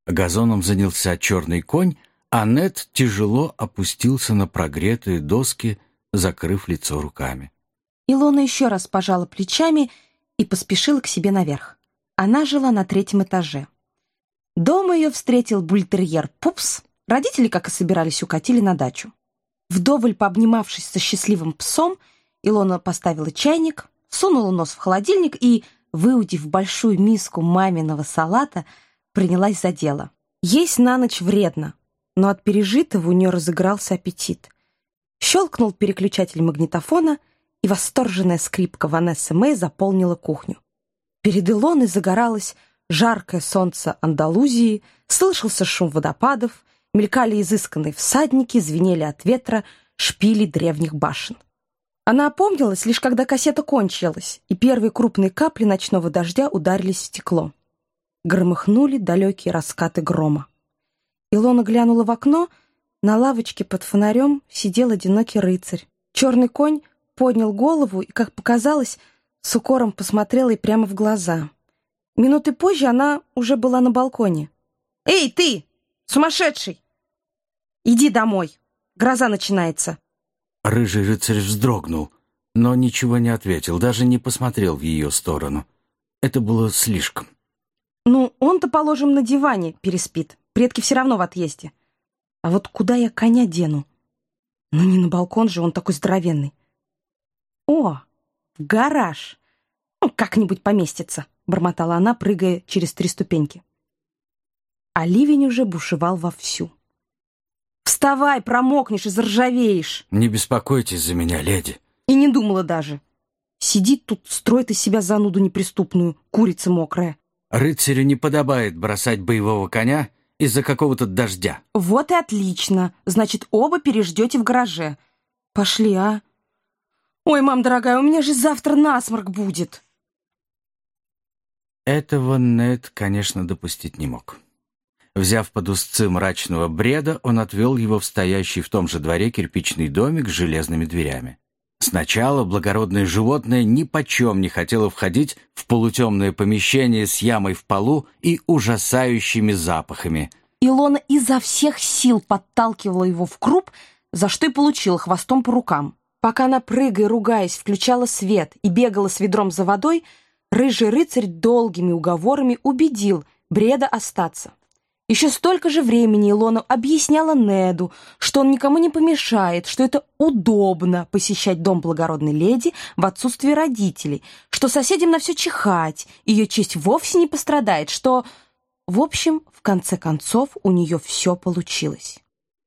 Газоном занялся черный конь, а Нед тяжело опустился на прогретые доски, закрыв лицо руками. Илона еще раз пожала плечами и поспешила к себе наверх. Она жила на 3-м этаже. Дома ее встретил бультерьер Пупс. Родители, как и собирались, укатили на дачу. Вдоволь пообнимавшись со счастливым псом, Илона поставила чайник, сунула нос в холодильник и, выудив большую миску маминого салата, принялась за дело. Есть на ночь вредно, но от пережитого у нее разыгрался аппетит. Щелкнул переключатель магнитофона, и восторженная скрипка Ванессы Мэй заполнила кухню. Перед Илоной загоралось жаркое солнце Андалузии, слышался шум водопадов, мелькали изысканные всадники, звенели от ветра шпили древних башен. Она опомнилась лишь когда кассета кончилась, и первые крупные капли ночного дождя ударились в стекло. Громыхнули далекие раскаты грома. Илона глянула в окно. На лавочке под фонарем сидел одинокий рыцарь. Черный конь поднял голову и, как показалось, с укором посмотрела ей прямо в глаза. Минуты позже она уже была на балконе. «Эй, ты, сумасшедший! Иди домой, гроза начинается!» Рыжий рыцарь вздрогнул, но ничего не ответил, даже не посмотрел в ее сторону. Это было слишком. «Ну, он-то, положим, на диване переспит. Предки все равно в отъезде. А вот куда я коня дену? Ну, не на балкон же, он такой здоровенный. О, в гараж. Ну, как-нибудь поместится», — бормотала она, прыгая через 3 ступеньки. А ливень уже бушевал вовсю. «Вставай, промокнешь и заржавеешь!» «Не беспокойтесь за меня, леди!» И не думала даже. Сидит тут, строит из себя зануду неприступную, курица мокрая. Рыцарю не подобает бросать боевого коня из-за какого-то дождя. Вот и отлично. Значит, оба переждете в гараже. Пошли, а? Ой, мам дорогая, у меня же завтра насморк будет. Этого Нед, конечно, допустить не мог. Взяв под узцы мрачного бреда, он отвел его в стоящий в том же дворе кирпичный домик с железными дверями. Сначала благородное животное нипочем не хотело входить в полутемное помещение с ямой в полу и ужасающими запахами. Илона изо всех сил подталкивала его в круп, за что и получила хвостом по рукам. Пока она, прыгая, ругаясь, включала свет и бегала с ведром за водой, рыжий рыцарь долгими уговорами убедил Бреда остаться. Еще столько же времени Илона объясняла Неду, что он никому не помешает, что это удобно посещать дом благородной леди в отсутствие родителей, что соседям на все чихать, ее честь вовсе не пострадает, что... В общем, в конце концов, у нее все получилось.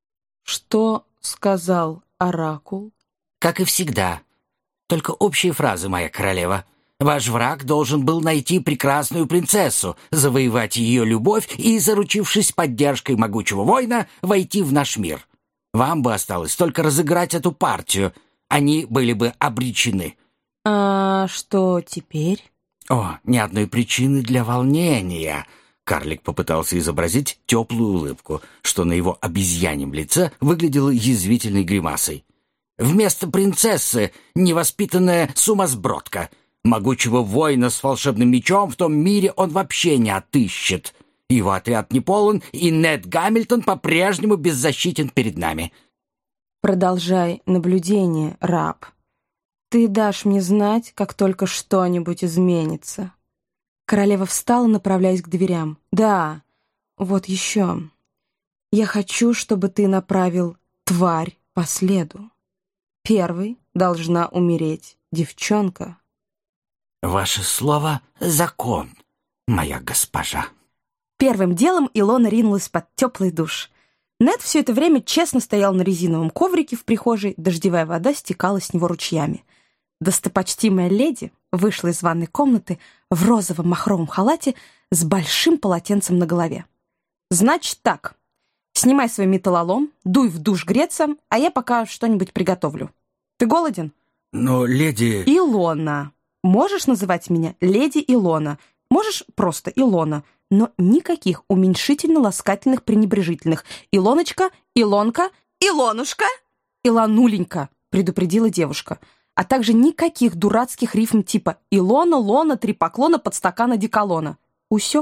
«Что сказал оракул?» «Как и всегда. Только общие фразы, моя королева. Ваш враг должен был найти прекрасную принцессу, завоевать ее любовь и, заручившись поддержкой могучего воина, войти в наш мир. Вам бы осталось только разыграть эту партию. Они были бы обречены». «А что теперь?» «О, ни одной причины для волнения». Карлик попытался изобразить теплую улыбку, что на его обезьяньем лице выглядело язвительной гримасой. «Вместо принцессы невоспитанная сумасбродка. Могучего воина с волшебным мечом в том мире он вообще не отыщет. Его отряд не полон, и Нед Гамильтон по-прежнему беззащитен перед нами». «Продолжай наблюдение, раб. Ты дашь мне знать, как только что-нибудь изменится». Королева встала, направляясь к дверям. «Да, вот еще. Я хочу, чтобы ты направил тварь по следу. Первой должна умереть девчонка». «Ваше слово — закон, моя госпожа». Первым делом Илона ринулась под теплый душ. Нед все это время честно стоял на резиновом коврике в прихожей, дождевая вода стекала с него ручьями. Достопочтимая леди вышла из ванной комнаты в розовом махровом халате с большим полотенцем на голове. «Значит так, снимай свой металлолом, дуй в душ греться, а я пока что-нибудь приготовлю. Ты голоден?» «Но, леди...» «Илона. Можешь называть меня леди Илона, можешь просто Илона, но никаких уменьшительно-ласкательных пренебрежительных. Илоночка, Илонка, Илонушка, Илонуленька», предупредила девушка, а также никаких дурацких рифм типа «Илона, Лона, 3 поклона, подстакана, деколона». Усек?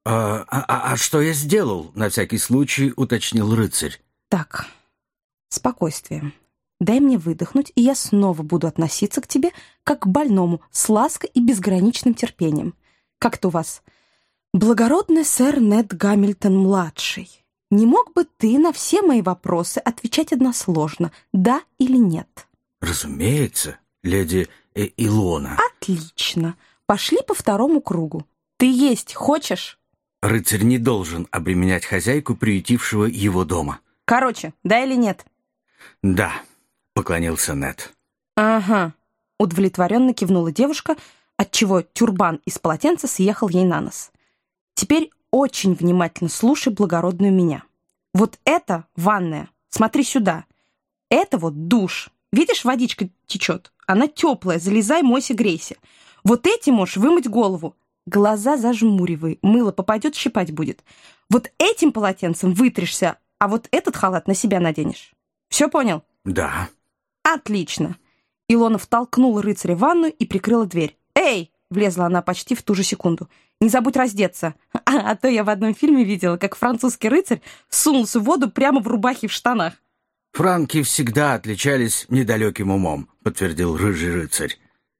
А что я сделал?» — на всякий случай уточнил рыцарь. Так, спокойствие. Дай мне выдохнуть, и я снова буду относиться к тебе как к больному, с лаской и безграничным терпением. Как-то у вас. Благородный сэр Нед Гамильтон-младший, не мог бы ты на все мои вопросы отвечать односложно, да или нет? «Разумеется, леди Илона». Отлично. Пошли по второму кругу. Ты есть хочешь? Рыцарь не должен обременять хозяйку, приютившего его дома. Короче, да или нет? «Да», — поклонился Нед. Ага. Удовлетворенно кивнула девушка, отчего тюрбан из полотенца съехал ей на нос. Теперь очень внимательно слушай благородную меня. Вот это ванная. Смотри сюда. Это вот душ. Видишь, водичка течет. Она теплая. Залезай, мойся, грейся. Вот этим можешь вымыть голову. Глаза зажмуривай. Мыло попадет, щипать будет. Вот этим полотенцем вытрешься, а вот этот халат на себя наденешь. Все понял? «Да». Отлично. Илона втолкнула рыцаря в ванную и прикрыла дверь. «Эй!» — влезла она почти в ту же секунду. «Не забудь раздеться. А то я в одном фильме видела, как французский рыцарь сунулся в воду прямо в рубахе в штанах». «Франки всегда отличались недалеким умом», — подтвердил рыжий рыцарь.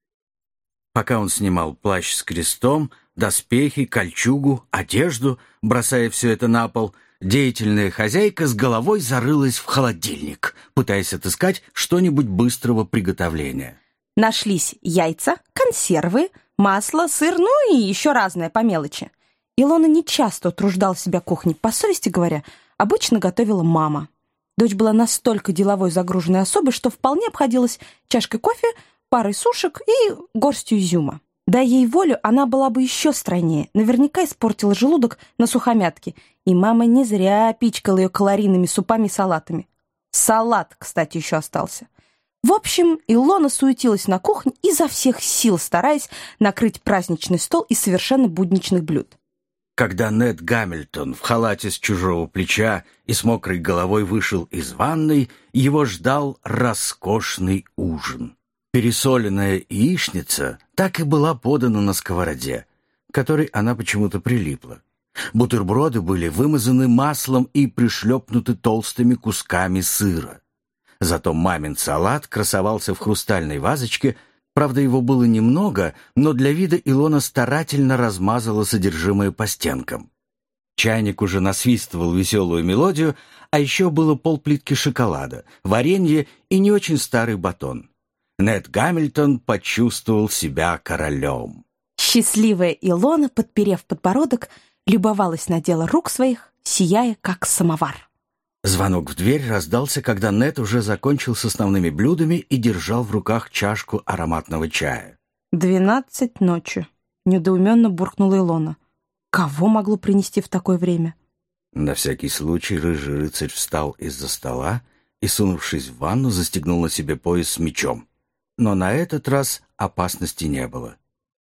Пока он снимал плащ с крестом, доспехи, кольчугу, одежду, бросая все это на пол, деятельная хозяйка с головой зарылась в холодильник, пытаясь отыскать что-нибудь быстрого приготовления. Нашлись яйца, консервы, масло, сыр, ну и еще разное по мелочи. Илона нечасто утруждала себя кухней. По совести говоря, обычно готовила мама. Дочь была настолько деловой загруженной особой, что вполне обходилась чашкой кофе, парой сушек и горстью изюма. Дай ей волю, она была бы еще стройнее. Наверняка испортила желудок на сухомятке. И мама не зря пичкала ее калорийными супами и салатами. Салат, кстати, еще остался. В общем, Илона суетилась на кухне, изо всех сил стараясь накрыть праздничный стол из совершенно будничных блюд. Когда Нед Гамильтон в халате с чужого плеча и с мокрой головой вышел из ванной, его ждал роскошный ужин. Пересоленная яичница так и была подана на сковороде, к которой она почему-то прилипла. Бутерброды были вымазаны маслом и пришлепнуты толстыми кусками сыра. Зато мамин салат красовался в хрустальной вазочке. Правда, его было немного, но для вида Илона старательно размазала содержимое по стенкам. Чайник уже насвистывал веселую мелодию, а еще было полплитки шоколада, варенье и не очень старый батон. Нед Гамильтон почувствовал себя королем. Счастливая Илона, подперев подбородок, любовалась на дело рук своих, сияя, как самовар. Звонок в дверь раздался, когда Нед уже закончил с основными блюдами и держал в руках чашку ароматного чая. 12 ночи. Недоуменно буркнула Илона. Кого могло принести в такое время? На всякий случай рыжий рыцарь встал из-за стола и, сунувшись в ванну, застегнул на себе пояс с мечом. Но на этот раз опасности не было.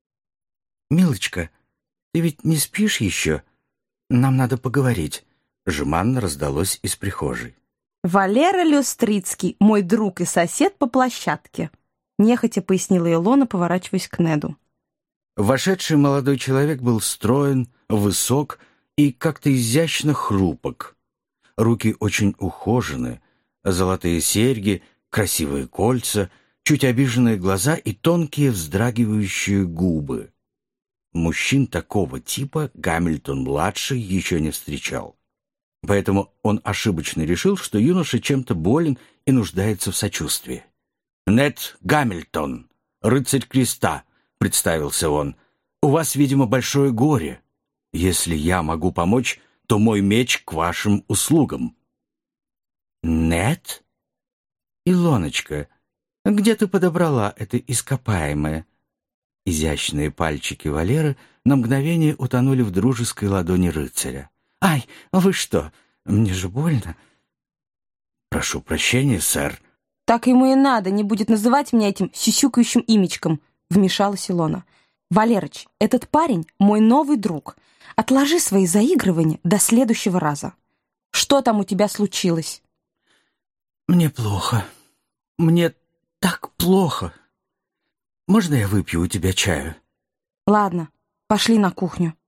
«Милочка, ты ведь не спишь еще? Нам надо поговорить», — жеманно раздалось из прихожей. «Валера Люстрицкий, мой друг и сосед по площадке», — нехотя пояснила Илона, поворачиваясь к Неду. Вошедший молодой человек был строен, высок и как-то изящно хрупок. Руки очень ухожены, золотые серьги, красивые кольца, чуть обиженные глаза и тонкие вздрагивающие губы. Мужчин такого типа Гамильтон-младший еще не встречал. Поэтому он ошибочно решил, что юноша чем-то болен и нуждается в сочувствии. «Нед Гамильтон, рыцарь креста», — представился он, — «у вас, видимо, большое горе. Если я могу помочь, то мой меч к вашим услугам». «Нед? Илоночка, где ты подобрала это ископаемое?» Изящные пальчики Валеры на мгновение утонули в дружеской ладони рыцаря. «Ай, вы что? Мне же больно». «Прошу прощения, сэр». «Так ему и надо, не будет называть меня этим сюсюкающим имечком», — вмешалась Илона. «Валерыч, этот парень мой новый друг. Отложи свои заигрывания до следующего раза. Что там у тебя случилось?» «Мне плохо. Мне так плохо. Можно я выпью у тебя чаю?» «Ладно, пошли на кухню».